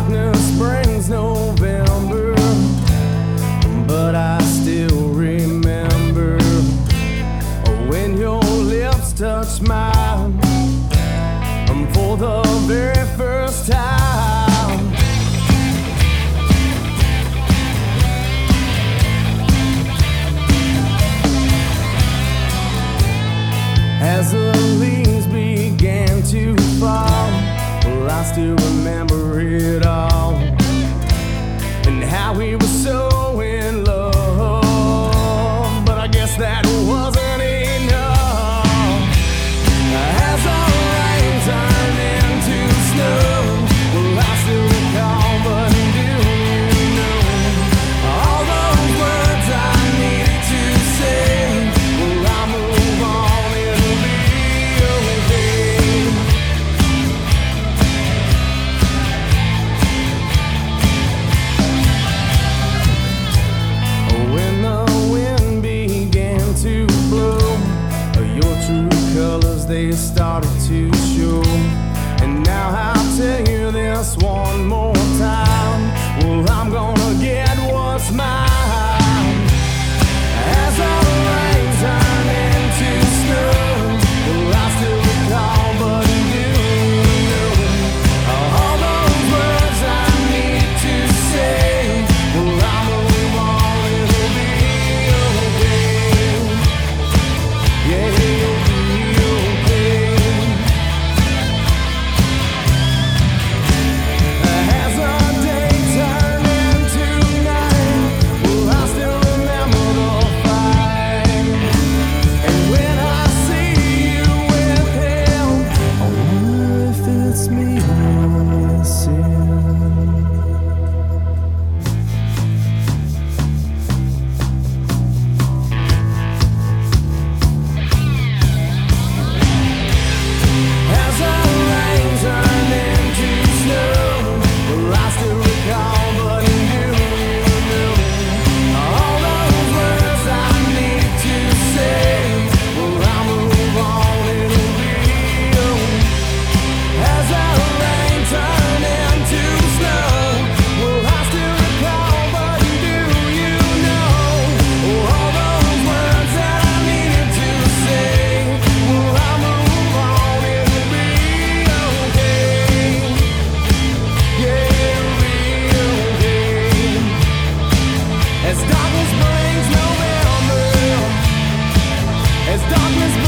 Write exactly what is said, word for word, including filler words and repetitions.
darkness brings November, but I still remember when your lips touched mine for the very first time. As the leaves began to fall, well, I still remember it all, and how we were so in love. But I guess that wasn't enough. As the rain turned into snow, well, I still recall, but do you know all those words I needed to say? Well, I move on, it'll be okay. When the wind began to blow, your true colors, they started to show. And now I'll tell you this one more time, well, I'm gonna get what's mine. As the rain turned into snow, well, I still recall, but do you know all those words I need to say? Well, I'll move on, it'll be okay. Yeah, it'll be okay. As the day turned into night, well, I still remember the fight. And when I see you with him, I wonder if it's me missing. As the rain turned into snow, well, I still recall, but do you know all those words I need to say? Well, I'll move on, it'll be okay. As the rain turned into snow, well, I still recall, but do you know all those words that I needed to say? Well, I'll move on, it'll be okay. Yeah, it'll be okay. As darkness brings November, as darkness